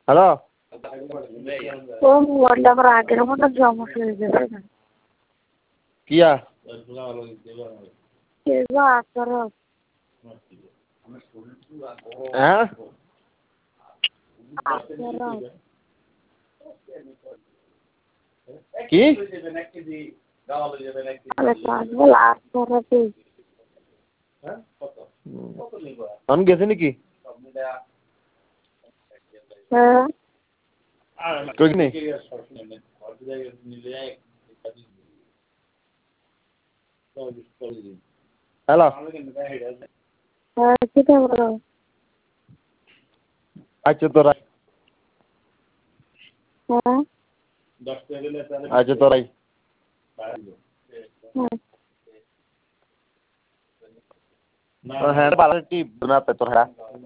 hello ও মোবাইলটা আবার আগের মতো সমস্যা হয়ে যাবে না কিয়া হ্যাঁ কি আমি গেছি নাকি হ্যাঁ হ্যালো হ্যাঁ সেটা বলো আচ্ছা তোরাই হ্যাঁ আচ্ছা তোরাই হ্যাঁ হ্যাঁ বালাটি বানাতে তোরা